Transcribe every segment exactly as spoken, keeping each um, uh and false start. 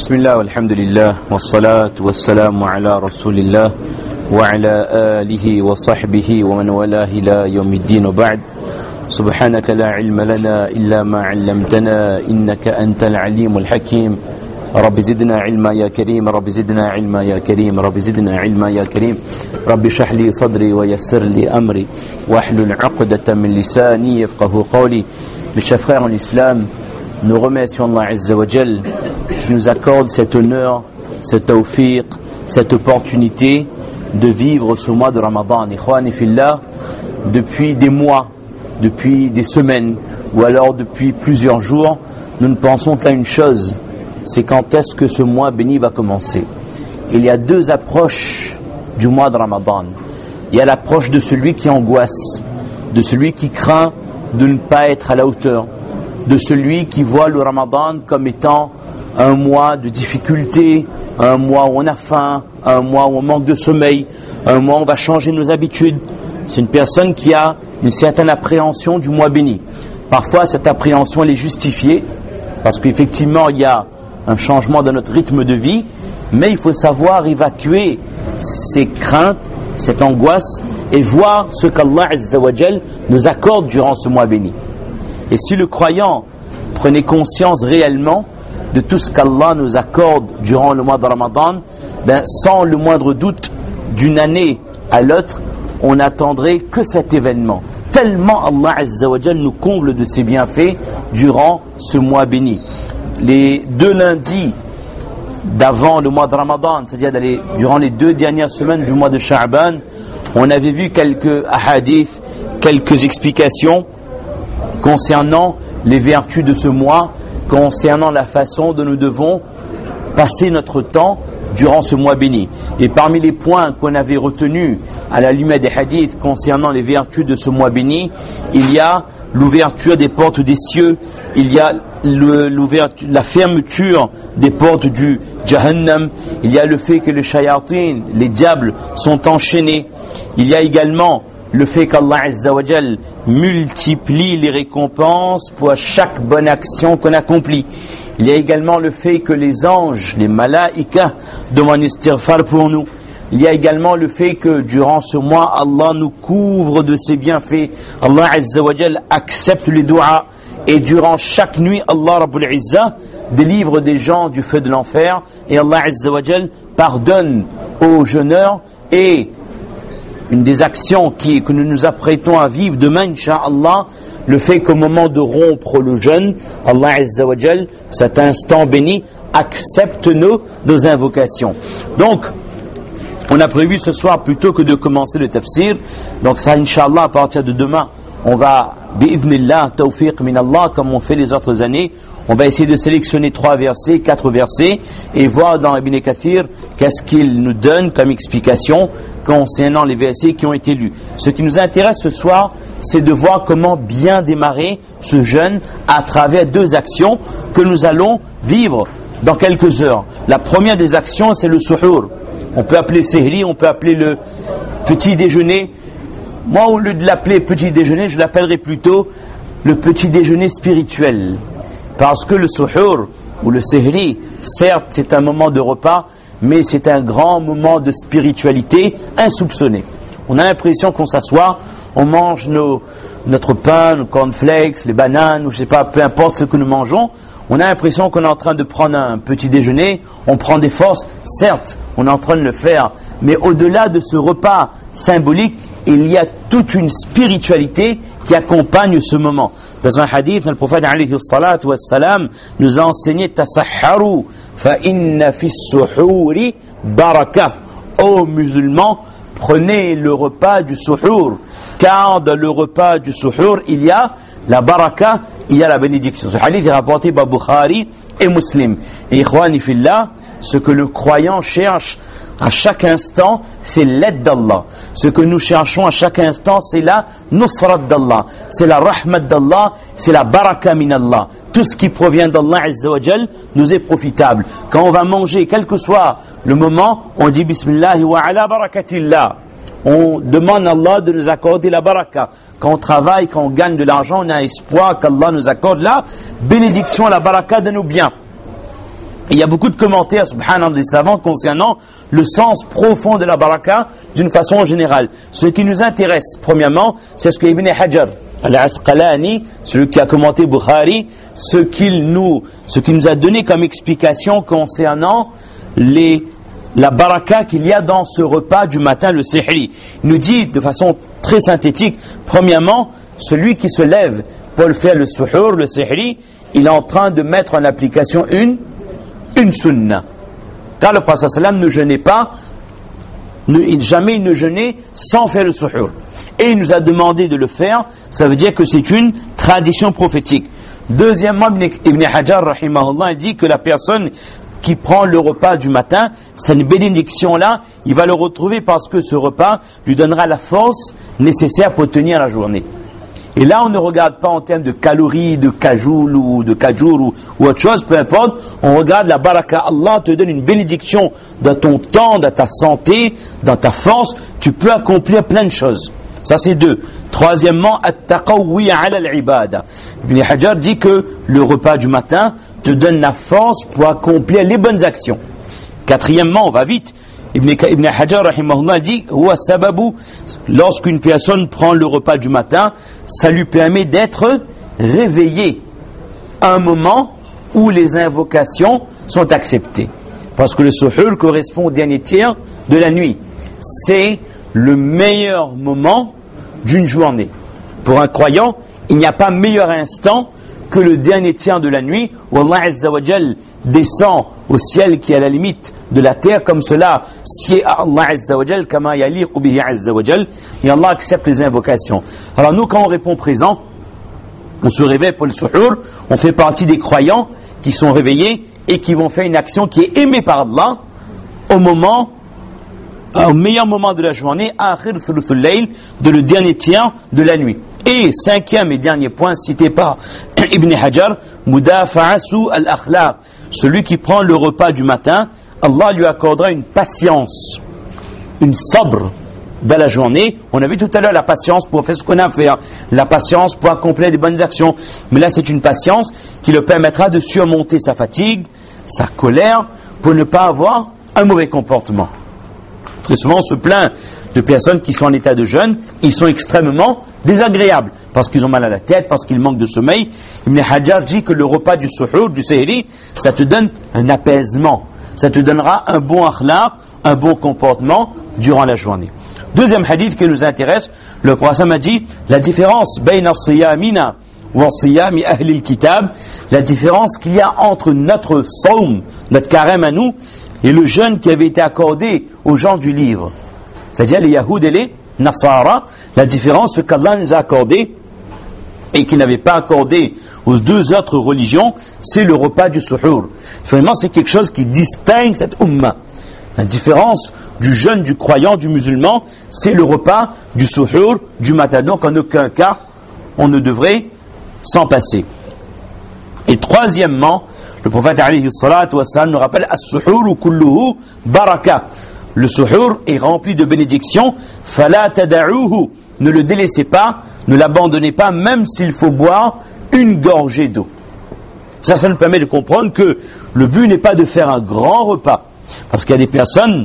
بسم الله والحمد لله والصلاة والسلام على رسول الله وعلى آله وصحبه ومن والاه إلى يوم الدين وبعد. سبحانك لا علم لنا إلا ما علمتنا إنك أنت العليم الحكيم. رب زدنا علما يا كريم، رب زدنا علما يا كريم، رب زدنا علما يا كريم. رب اشرح لي صدري ويسر لي أمري واحلل عقدة من لساني يفقهوا قولي. Mes chers frères en islam, nous remercions Allah Azza wa Jal qui nous accorde cet honneur, cet tawfiq, cette opportunité de vivre ce mois de Ramadan. Ikhwani fillah, depuis des mois, depuis des semaines ou alors depuis plusieurs jours, nous ne pensons qu'à une chose, c'est quand est-ce que ce mois béni va commencer. Il y a deux approches du mois de Ramadan. Il y a l'approche de celui qui angoisse, de celui qui craint de ne pas être à la hauteur, de celui qui voit le Ramadan comme étant un mois de difficulté, un mois où on a faim, un mois où on manque de sommeil, un mois où on va changer nos habitudes. C'est une personne qui a une certaine appréhension du mois béni. Parfois cette appréhension elle est justifiée parce qu'effectivement il y a un changement dans notre rythme de vie, mais il faut savoir évacuer ces craintes, cette angoisse et voir ce qu'Allah Azza wa Jal nous accorde durant ce mois béni. Et si le croyant prenait conscience réellement de tout ce qu'Allah nous accorde durant le mois de Ramadan, ben, sans le moindre doute, d'une année à l'autre, on n'attendrait que cet événement. Tellement Allah Azza wa Jal nous comble de ses bienfaits durant ce mois béni. Les deux lundis d'avant le mois de Ramadan, c'est-à-dire d'aller, durant les deux dernières semaines du mois de Sha'ban, on avait vu quelques hadiths, quelques explications concernant les vertus de ce mois, concernant la façon dont nous devons passer notre temps durant ce mois béni. Et parmi les points qu'on avait retenus à la lumière des hadiths concernant les vertus de ce mois béni, il y a l'ouverture des portes des cieux, il y a le, l'ouverture, la fermeture des portes du Jahannam, il y a le fait que les shayatin, les diables, sont enchaînés, il y a également le fait qu'Allah Azza wa Jal multiplie les récompenses pour chaque bonne action qu'on accomplit. Il y a également le fait que les anges, les malaïkas, demandent istighfar pour nous. Il y a également le fait que durant ce mois, Allah nous couvre de ses bienfaits. Allah Azza wa Jal accepte les du'as. Et durant chaque nuit, Allah Rabbul Izzah délivre des gens du feu de l'enfer. Et Allah Azza wa Jal pardonne aux jeûneurs. Et une des actions qui, que nous nous apprêtons à vivre demain, Inch'Allah, le fait qu'au moment de rompre le jeûne, Allah Azza wa Jal, cet instant béni, accepte nos, nos invocations. Donc, on a prévu ce soir, plutôt que de commencer le tafsir, donc ça, Inch'Allah, à partir de demain, on va, bi'idhnillah, tawfiq min Allah, comme on fait les autres années, on va essayer de sélectionner trois versets, quatre versets, et voir dans Ibn Kathir qu'est-ce qu'il nous donne comme explication concernant les versets qui ont été lus. Ce qui nous intéresse ce soir, c'est de voir comment bien démarrer ce jeûne à travers deux actions que nous allons vivre dans quelques heures. La première des actions, c'est le suhour. On peut appeler sehri, on peut appeler le petit déjeuner. Moi, au lieu de l'appeler petit déjeuner, je l'appellerai plutôt le petit déjeuner spirituel. Parce que le suhour ou le sehri, certes, c'est un moment de repas, mais c'est un grand moment de spiritualité insoupçonné. On a l'impression qu'on s'assoit, on mange nos, notre pain, nos cornflakes, les bananes, ou je sais pas, peu importe ce que nous mangeons. On a l'impression qu'on est en train de prendre un petit déjeuner, on prend des forces, certes, on est en train de le faire, mais au-delà de ce repas symbolique, il y a toute une spiritualité qui accompagne ce moment. Dans un hadith, le prophète alayhi salatu wassalam nous a enseigné tasahharu fa inna fi suhuri baraka. Ô musulmans, prenez le repas du suhour, car dans le repas du suhour, il y a la baraka, il y a la bénédiction. Ce hadith est rapporté par Bukhari et Muslim. Et ikhwani fillah, ce que le croyant cherche à chaque instant, c'est l'aide d'Allah. Ce que nous cherchons à chaque instant, c'est la nusrat d'Allah, c'est la rahmat d'Allah, c'est la baraka min Allah. Tout ce qui provient d'Allah Azza wa Jal nous est profitable. Quand on va manger, quel que soit le moment, on dit Bismillah wa ala barakatillah. On demande à Allah de nous accorder la baraka. Quand on travaille, quand on gagne de l'argent, on a espoir qu'Allah nous accorde la bénédiction, la baraka de nos biens. Il y a beaucoup de commentaires, subhanallah, des savants concernant le sens profond de la baraka d'une façon générale. Ce qui nous intéresse, premièrement, c'est ce que Ibn Hajar al-Asqalani, celui qui a commenté Bukhari, ce qu'il nous, ce qu'il nous a donné comme explication concernant les, la baraka qu'il y a dans ce repas du matin, le sihri. Il nous dit de façon très synthétique, premièrement, celui qui se lève pour le faire le suhour, le sihri, il est en train de mettre en application une une sunna. Car le prophète sallam ne jeûnait pas, ne, jamais il ne jeûnait sans faire le suhour. Et il nous a demandé de le faire, ça veut dire que c'est une tradition prophétique. Deuxièmement, Ibn Hajar, rahimahullah, dit que la personne qui prend le repas du matin, cette bénédiction-là, il va le retrouver parce que ce repas lui donnera la force nécessaire pour tenir la journée. Et là, on ne regarde pas en termes de calories, de kajoul ou de kajour ou, ou autre chose, peu importe. On regarde la baraka. Allah te donne une bénédiction dans ton temps, dans ta santé, dans ta force. Tu peux accomplir plein de choses. Ça, c'est deux. Troisièmement, at-taqawwi ala al-ibada. Ibn Hajar dit que le repas du matin te donne la force pour accomplir les bonnes actions. Quatrièmement, on va vite. Ibn, Ibn Hajar rahimahullah dit huwa sababu, lorsqu'une personne prend le repas du matin, ça lui permet d'être réveillé à un moment où les invocations sont acceptées. Parce que le suhour correspond au dernier tiers de la nuit. C'est le meilleur moment d'une journée. Pour un croyant, il n'y a pas meilleur instant que le dernier tiers de la nuit où Allah Azza wa Jal descend au ciel qui est à la limite de la terre, comme cela sied à Allah Azza wa Jal kama yaliqu bihi Azza wa Jal, et Allah accepte les invocations. Alors nous, quand on répond présent, on se réveille pour le suhour, on fait partie des croyants qui sont réveillés et qui vont faire une action qui est aimée par Allah au moment au meilleur moment de la journée, akhir thuluthul layl, de le dernier tiers de la nuit. Et cinquième et dernier point cité par Ibn Hajar, mudafa'asu al-akhlaq, celui qui prend le repas du matin, Allah lui accordera une patience, une sabre dans la journée. On a vu tout à l'heure la patience pour faire ce qu'on a à faire, la patience pour accomplir des bonnes actions. Mais là, c'est une patience qui le permettra de surmonter sa fatigue, sa colère, pour ne pas avoir un mauvais comportement. Très souvent, on se plaint de personnes qui sont en état de jeûne, ils sont extrêmement désagréables, parce qu'ils ont mal à la tête, parce qu'ils manquent de sommeil. Ibn Hajar dit que le repas du suhour, du sehri, ça te donne un apaisement, ça te donnera un bon akhlaq, un bon comportement durant la journée. Deuxième hadith qui nous intéresse, le prophète a dit la différence bayna siyamina wa siyami ahli al-kitab, la différence qu'il y a entre notre saum, notre carême à nous, et le jeûne qui avait été accordé aux gens du livre, c'est-à-dire les Yahoud et les Nasara. La différence, ce qu'Allah nous a accordé et qu'il n'avait pas accordé aux deux autres religions, c'est le repas du suhour. Finalement, c'est quelque chose qui distingue cette umma. La différence du jeûne, du croyant, du musulman, c'est le repas du suhour, du matin. Donc, en aucun cas, on ne devrait s'en passer. Et troisièmement, le prophète alayhi salatu wa sallam nous rappelle as-suhour kulluhu baraka. Le suhour est rempli de bénédictions. Fala tada'uhu, ne le délaissez pas, ne l'abandonnez pas, même s'il faut boire une gorgée d'eau. Ça, ça nous permet de comprendre que le but n'est pas de faire un grand repas, parce qu'il y a des personnes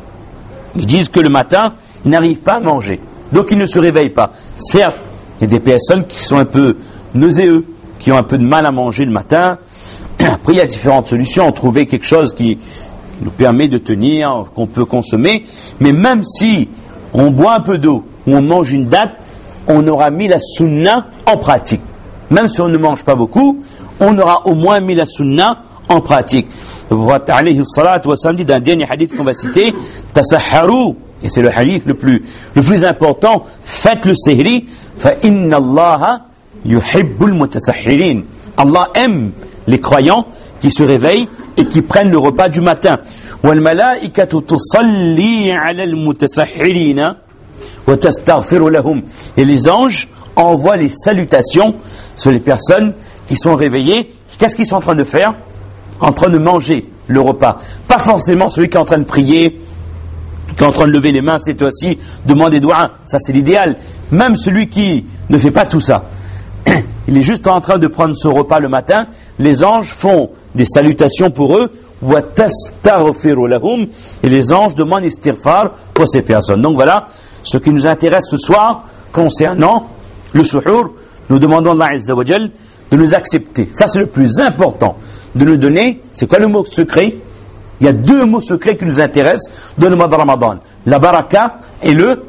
qui disent que le matin, ils n'arrivent pas à manger, donc ils ne se réveillent pas. Certes, il y a des personnes qui sont un peu nauséeux, qui ont un peu de mal à manger le matin. Après, il y a différentes solutions. Trouver quelque chose qui, qui nous permet de tenir, qu'on peut consommer. Mais même si on boit un peu d'eau ou on mange une date, on aura mis la sunna en pratique. Même si on ne mange pas beaucoup, on aura au moins mis la sunna en pratique. Le prophète alayhi salatu wa sallam dit d'un dernier hadith qu'on va citer, tasahharu, et c'est le hadith le plus, le plus important, faites le sehri, fa inna Allaha yuhibbul mutasahhirin. Allah aime les croyants qui se réveillent et qui prennent le repas du matin. Wal malaikatu tusalli ala al mutasahhirina wa tastaghfiru lahum. Et les anges envoient les salutations sur les personnes qui sont réveillées. Qu'est-ce qu'ils sont en train de faire? En train de manger le repas. Pas forcément celui qui est en train de prier, qui est en train de lever les mains cette fois-ci, demander doua. Ça c'est l'idéal. Même celui qui ne fait pas tout ça, il est juste en train de prendre ce repas le matin. Les anges font des salutations pour eux wa tastaghfiru lahum, et les anges demandent istighfar pour ces personnes. Donc voilà ce qui nous intéresse ce soir concernant le suhour. Nous demandons à Allah Azza wa Jal de nous accepter. Ça c'est le plus important, de nous donner, c'est quoi le mot secret? Il y a deux mots secrets qui nous intéressent dans le mois de Ramadan, la baraka et le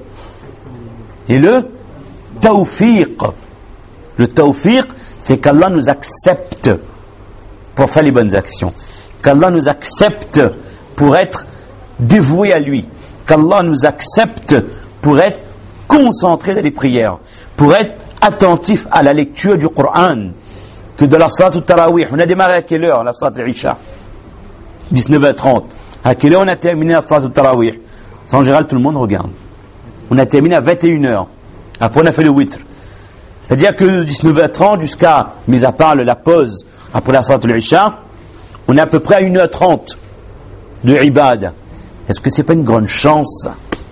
et le tawfiq. Le tawfiq, c'est qu'Allah nous accepte pour faire les bonnes actions, qu'Allah nous accepte pour être dévoué à lui, qu'Allah nous accepte pour être concentré dans les prières, pour être attentif à la lecture du Coran. Que de la salat al-tarawih, on a démarré à quelle heure la salat al-isha? dix-neuf heures trente. À quelle heure on a terminé la salat al-tarawih? En général, tout le monde regarde. On a terminé à vingt et une heures. Après, on a fait le witr. C'est-à-dire que de dix-neuf heures trente jusqu'à, mis à part la pause après la salat al-isha, on est à peu près à une heure trente de ibad. Est-ce que c'est pas une grande chance?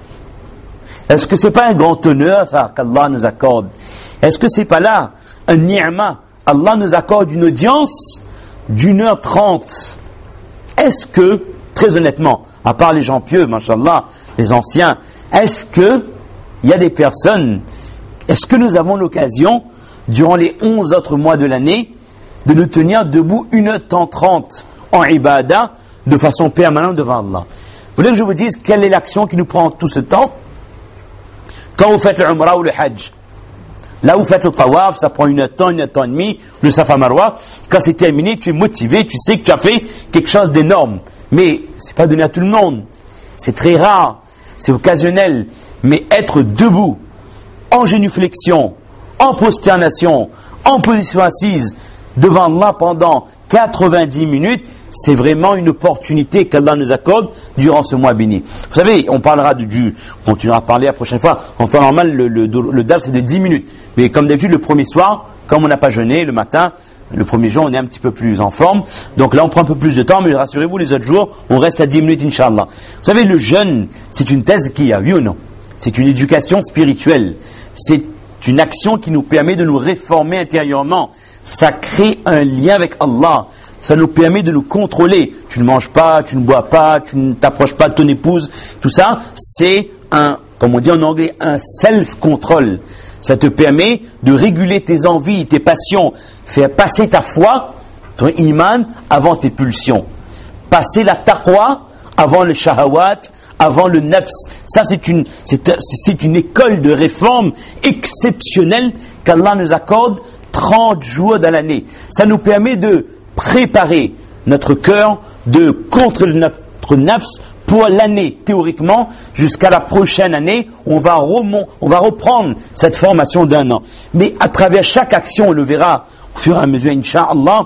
Est-ce que c'est pas un grand honneur, ça, qu'Allah nous accorde? Est-ce que c'est pas là un ni'ma? Allah nous accorde une audience d'une heure trente. Est-ce que, très honnêtement, à part les gens pieux, mashallah, les anciens, est-ce que il y a des personnes, est-ce que nous avons l'occasion, durant les onze autres mois de l'année, de nous tenir debout une heure trente en ibadah, de façon permanente devant Allah? Vous voulez que je vous dise quelle est l'action qui nous prend tout ce temps? Quand vous faites le Umrah ou le Hajj, là où vous faites le tawaf, ça prend une heure temps, une heure temps et demie, le Safa Marwa. Quand c'est terminé, tu es motivé, tu sais que tu as fait quelque chose d'énorme. Mais c'est pas donné à tout le monde. C'est très rare, c'est occasionnel. Mais être debout, en génuflexion, en prosternation, en position assise, devant Allah pendant quatre-vingt-dix minutes, c'est vraiment une opportunité qu'Allah nous accorde durant ce mois béni. Vous savez, on parlera de, du, on continuera à parler la prochaine fois. En temps normal, le, le, le dal c'est de dix minutes. Mais comme d'habitude, le premier soir, comme on n'a pas jeûné, le matin, le premier jour, on est un petit peu plus en forme. Donc là, on prend un peu plus de temps, mais rassurez-vous, les autres jours, on reste à dix minutes, Inch'Allah. Vous savez, le jeûne, c'est une thèse qui a, oui ou non? C'est une éducation spirituelle. C'est une action qui nous permet de nous réformer intérieurement. Ça crée un lien avec Allah. Ça nous permet de nous contrôler. Tu ne manges pas, tu ne bois pas, tu ne t'approches pas de ton épouse. Tout ça, c'est un, comme on dit en anglais, un self-control. Ça te permet de réguler tes envies, tes passions. Faire passer ta foi, ton iman, avant tes pulsions. Passer la taqwa avant le shahawat, avant le nafs. Ça, c'est une, c'est, c'est une école de réforme exceptionnelle qu'Allah nous accorde trente jours dans l'année. Ça nous permet de préparer notre cœur de contre notre nafs pour l'année, théoriquement, jusqu'à la prochaine année, on va, remont, on va reprendre cette formation d'un an. Mais à travers chaque action, on le verra au fur et à mesure, Inch'Allah,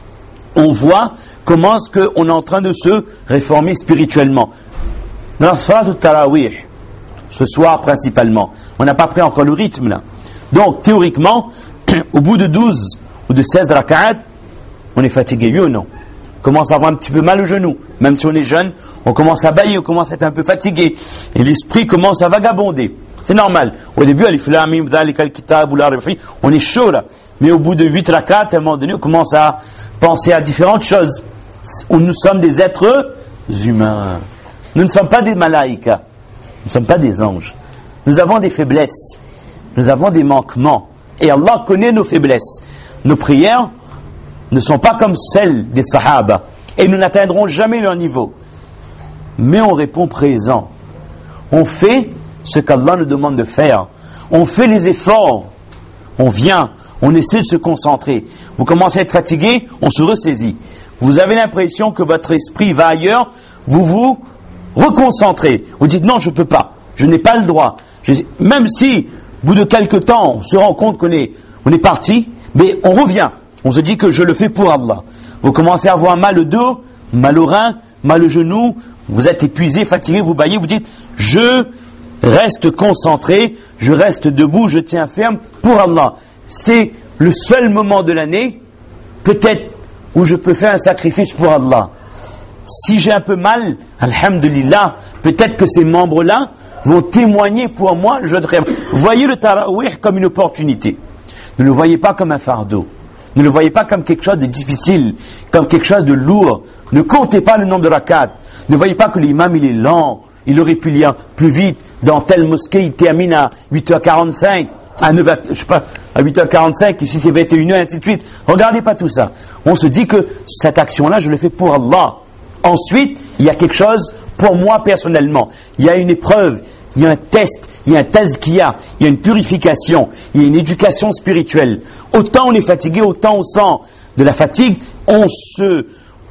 on voit comment est-ce qu'on est en train de se réformer spirituellement. Dans la salat al-tarawih, ce soir principalement, on n'a pas pris encore le rythme là. Donc, théoriquement, au bout de douze ou de seize raka'at, on est fatigué, oui ou non? On commence à avoir un petit peu mal au genou. Même si on est jeune, on commence à bâiller, on commence à être un peu fatigué. Et l'esprit commence à vagabonder. C'est normal. Au début, on est chaud là. Mais au bout de huit rakats, à un moment donné, on commence à penser à différentes choses. Nous sommes des êtres humains. Nous ne sommes pas des malaïkas. Nous ne sommes pas des anges. Nous avons des faiblesses. Nous avons des manquements. Et Allah connaît nos faiblesses. Nos prières ne sont pas comme celles des Sahaba. Et nous n'atteindrons jamais leur niveau. Mais on répond présent. On fait ce qu'Allah nous demande de faire. On fait les efforts. On vient. On essaie de se concentrer. Vous commencez à être fatigué, on se ressaisit. Vous avez l'impression que votre esprit va ailleurs. Vous vous reconcentrez. Vous dites non, je ne peux pas. Je n'ai pas le droit. Je... Même si, au bout de quelques temps, on se rend compte qu'on est, on est parti, mais on revient. On se dit que je le fais pour Allah. Vous commencez à avoir mal au dos, mal au rein, mal au genou, vous êtes épuisé, fatigué, vous bâillez, vous dites je reste concentré, je reste debout, je tiens ferme pour Allah. C'est le seul moment de l'année, peut-être, où je peux faire un sacrifice pour Allah. Si j'ai un peu mal, alhamdulillah, peut-être que ces membres-là vont témoigner pour moi. Je voyez le tarawih comme une opportunité. Ne le voyez pas comme un fardeau. Ne le voyez pas comme quelque chose de difficile, comme quelque chose de lourd. Ne comptez pas le nombre de rakats. Ne voyez pas que l'imam il est lent. Il aurait pu lire plus vite. Dans telle mosquée, il termine à huit heures quarante-cinq, à neuf heures, je sais pas, à huit heures quarante-cinq, ici c'est vingt et une heures, ainsi de suite. Regardez pas tout ça. On se dit que cette action-là, je le fais pour Allah. Ensuite, il y a quelque chose pour moi personnellement. Il y a une épreuve, il y a un test, il y a un tazkiya, il y a une purification, il y a une éducation spirituelle. Autant on est fatigué, autant on sent de la fatigue, on se,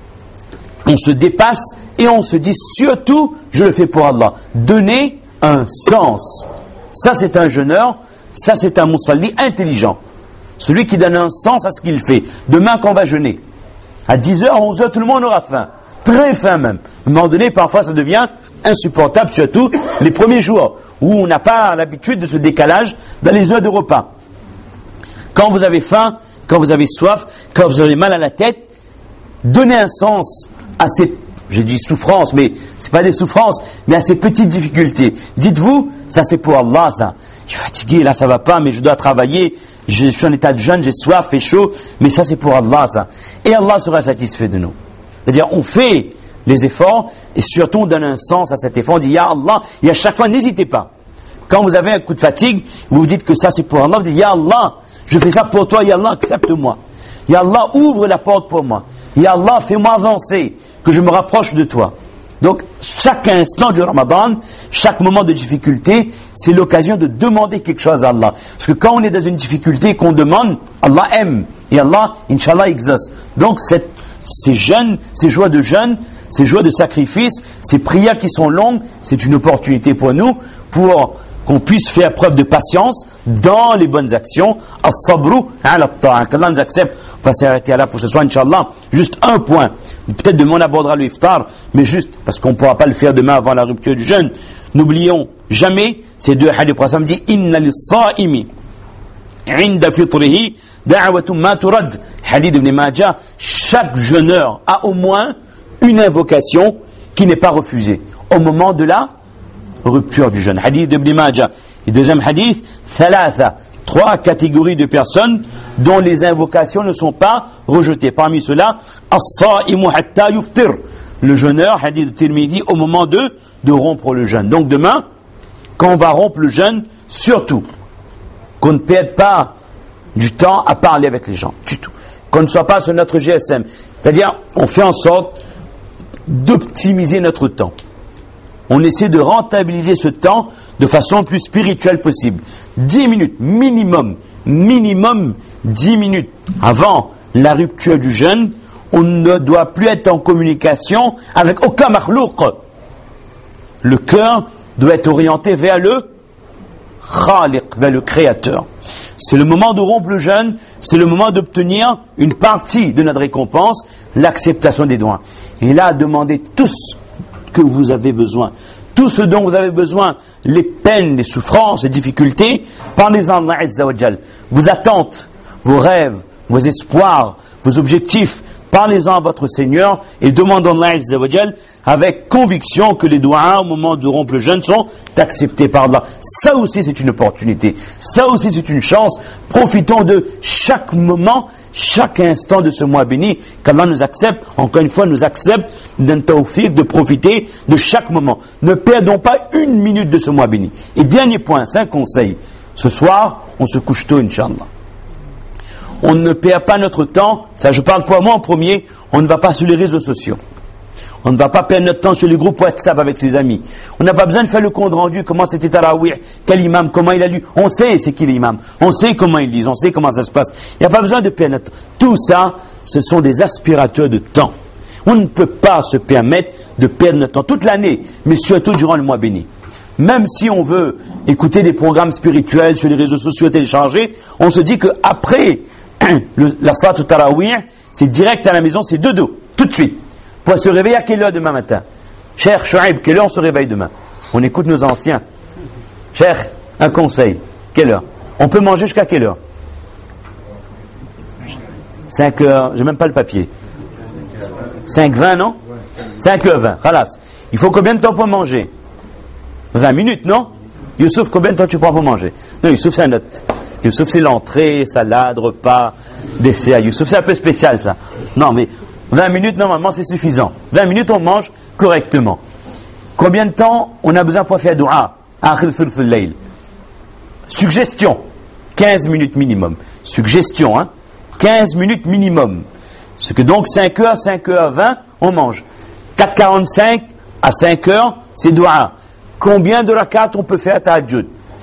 on se dépasse et on se dit surtout, je le fais pour Allah. Donner un sens. Ça c'est un jeûneur, ça c'est un musalli intelligent. Celui qui donne un sens à ce qu'il fait. Demain quand on va jeûner, à dix heures, onze heures, tout le monde aura faim. Très faim même. À un moment donné, parfois ça devient insupportable, surtout les premiers jours, où on n'a pas l'habitude de ce décalage dans les heures de repas. Quand vous avez faim, quand vous avez soif, quand vous avez mal à la tête, donnez un sens à ces, j'ai dit souffrances, mais c'est pas des souffrances, mais à ces petites difficultés. Dites-vous, ça c'est pour Allah, ça. Je suis fatigué, là ça va pas, mais je dois travailler, je suis en état de jeûne, j'ai soif, fait chaud, mais ça c'est pour Allah, ça. Et Allah sera satisfait de nous. C'est-à-dire, on fait les efforts et surtout on donne un sens à cet effort. On dit, Ya Allah, et à chaque fois, n'hésitez pas. Quand vous avez un coup de fatigue, vous vous dites que ça c'est pour Allah, vous dites, Ya Allah, je fais ça pour toi, Ya Allah, accepte-moi. Ya Allah, ouvre la porte pour moi. Ya Allah, fais-moi avancer, que je me rapproche de toi. Donc, chaque instant du Ramadan, chaque moment de difficulté, c'est l'occasion de demander quelque chose à Allah. Parce que quand on est dans une difficulté qu'on demande, Allah aime. Et Allah, Inch'Allah, exauce. Donc, cette Ces jeûnes, ces joies de jeûne, ces joies de sacrifice, ces prières qui sont longues, c'est une opportunité pour nous, pour qu'on puisse faire preuve de patience dans les bonnes actions. As-sabru ala ta'a. Qu'Allah nous accepte. On va s'arrêter là pour ce soir, Inch'Allah. Juste un point. Peut-être demain on abordera le iftar, mais juste, parce qu'on ne pourra pas le faire demain avant la rupture du jeûne. N'oublions jamais ces deux hadiths. Le prophète dit, Inna lis-sa'imi inda fitrihi da'watum ma turad. Hadith d'Ibn Majah. Chaque jeûneur a au moins une invocation qui n'est pas refusée au moment de la rupture du jeûne. Hadith d'Ibn Majah. Et deuxième hadith, thalatha. Trois catégories de personnes dont les invocations ne sont pas rejetées. Parmi ceux-là, as-sa'imu hatta yuftir. Le jeûneur, hadith de Tirmidhi, au moment de, de rompre le jeûne. Donc demain, quand on va rompre le jeûne, surtout, qu'on ne perde pas du temps à parler avec les gens, du tout. Qu'on ne soit pas sur notre G S M. C'est-à-dire, on fait en sorte d'optimiser notre temps. On essaie de rentabiliser ce temps de façon plus spirituelle possible. dix minutes, minimum, minimum dix minutes avant la rupture du jeûne, on ne doit plus être en communication avec aucun makhlouq. Le cœur doit être orienté vers le Khaliq, vers le Créateur. C'est le moment de rompre le jeûne, c'est le moment d'obtenir une partie de notre récompense, l'acceptation des doigts. Et là, demandez tout ce que vous avez besoin, tout ce dont vous avez besoin, les peines, les souffrances, les difficultés, parlez-en à Allah Azza wa Jal. Vos attentes, vos rêves, vos espoirs, vos objectifs, parlez-en à votre Seigneur et demandons à Allah Azza wa Jal avec conviction que les doigts au moment de rompre le jeûne sont acceptés par Allah. Ça aussi c'est une opportunité, ça aussi c'est une chance. Profitons de chaque moment, chaque instant de ce mois béni, qu'Allah nous accepte, encore une fois nous accepte d'un tawfiq de profiter de chaque moment. Ne perdons pas une minute de ce mois béni. Et dernier point, c'est un conseil. Ce soir, on se couche tôt, Inch'Allah. On ne perd pas notre temps, ça je parle pour moi en premier, on ne va pas sur les réseaux sociaux. On ne va pas perdre notre temps sur les groupes WhatsApp avec ses amis. On n'a pas besoin de faire le compte rendu, comment c'était Tarawih, quel imam, comment il a lu. On sait c'est qui l'imam, on sait comment ils lisent, on sait comment ça se passe. Il n'y a pas besoin de perdre notre temps. Tout ça, ce sont des aspirateurs de temps. On ne peut pas se permettre de perdre notre temps toute l'année, mais surtout durant le mois béni. Même si on veut écouter des programmes spirituels sur les réseaux sociaux téléchargés, on se dit qu'après la salat Tarawih, c'est direct à la maison, c'est dodo, tout de suite. Pour se réveiller à quelle heure demain matin? Cher Shuaib, quelle heure on se réveille demain? On écoute nos anciens. Cher, un conseil. Quelle heure? On peut manger jusqu'à quelle heure? cinq heures, j'ai même pas le papier. cinq vingt, non? cinq heures vingt, khalas. Il faut combien de temps pour manger? vingt minutes, non? Youssouf, combien de temps tu prends pour manger? Non, Youssouf, c'est un autre. Youssouf, c'est l'entrée, salade, repas. d'essai à Youssouf. C'est un peu spécial ça. Non mais vingt minutes normalement c'est suffisant. vingt minutes on mange correctement. Combien de temps on a besoin pour faire dua? Suggestion, quinze minutes minimum. Suggestion, hein? quinze minutes minimum. Ce que donc cinq heures, cinq heures vingt, on mange. quatre heures quarante-cinq à cinq heures, c'est dua. Combien de rakats on peut faire tahajjud?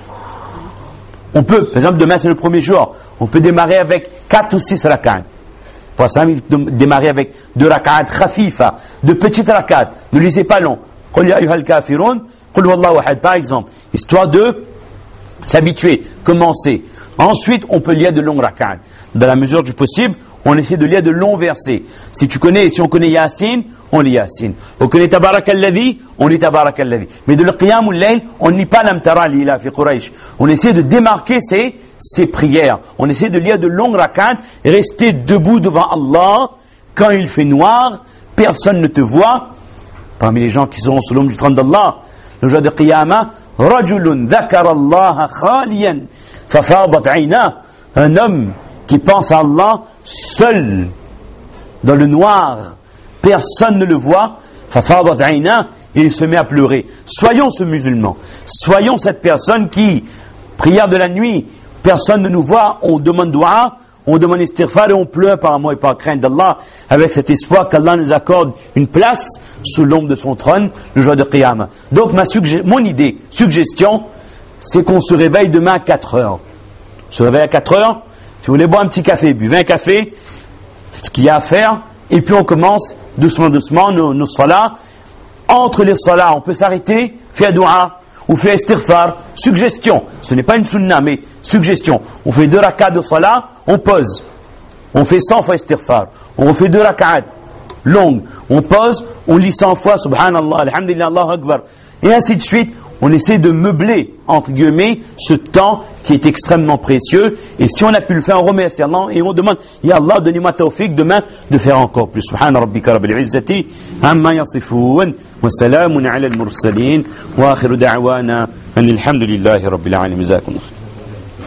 On peut, par exemple, demain c'est le premier jour, on peut démarrer avec quatre ou six rakats. Pour ça, démarrer avec deux rakats khafifa, de petites rakats. Ne lisez pas long. Qul ya ayyuhal kafirun, qul wallahu ahad, par exemple. Histoire de s'habituer, commencer. Ensuite, on peut lire de longs rakats. Dans la mesure du possible, on essaie de lire de longs versets. Si tu connais, si on connaît Yasin, on lit Yasin. On connaît Tabarak al-Ladhi, on lit Tabarak al-Ladhi. Mais de l'Qiyam ou l'Layl, on ne lit pas l'Amtara l'Ila fi Quraysh. On essaie de démarquer ses, ses prières. On essaie de lire de longs rakats et rester debout devant Allah. Quand il fait noir, personne ne te voit. Parmi les gens qui seront sous l'ombre du trône d'Allah, le jour de Qiyamah, Rajulun dhakara Allah khaliyan fafadat ayna. Un homme qui pense à Allah seul, dans le noir, personne ne le voit, fafadat ayna, et il se met à pleurer. Soyons ce musulman, soyons cette personne qui, prière de la nuit, personne ne nous voit, on demande dua, on demande istighfar et on pleure par amour et par crainte d'Allah, avec cet espoir qu'Allah nous accorde une place sous l'ombre de son trône, le jour de Qiyamah. Donc ma suggé- mon idée, suggestion, c'est qu'on se réveille demain à quatre heures. On se réveille à quatre heures, si vous voulez boire un petit café, buvez un café, ce qu'il y a à faire, et puis on commence doucement, doucement nos, nos salahs. Entre les salahs, on peut s'arrêter, faire dua, ou faire istighfar, suggestion. Ce n'est pas une sunna, mais suggestion. On fait deux rakats de salah, on pose. On fait cent fois istighfar. On refait deux rakats longues. On pose, on lit cent fois subhanallah, alhamdulillah, Allahu akbar. Et ainsi de suite. On essaie de meubler, entre guillemets, ce temps qui est extrêmement précieux. Et si on a pu le faire, on remercie Allah et on demande, Ya Allah, donnez-moi tawfiq demain de faire encore plus. Subhana rabbika rabbil izzati amma yasifoun wa salamun ala al-mursalin wa akhiru da'wana anil hamdulillahi rabbil alamin.